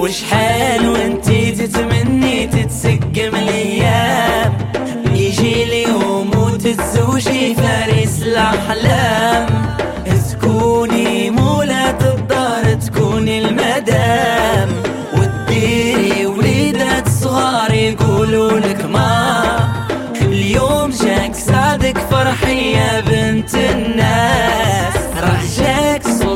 وشحال وانتي تتمني تتسقم الايام، يجي اليوم وتتزوجي فارس الاحلام، تكوني مولات الدار تكوني المدام، وديري وليدات صغار يقولوا لك ما اليوم جاك سعدك فرحي يا بنت الناس.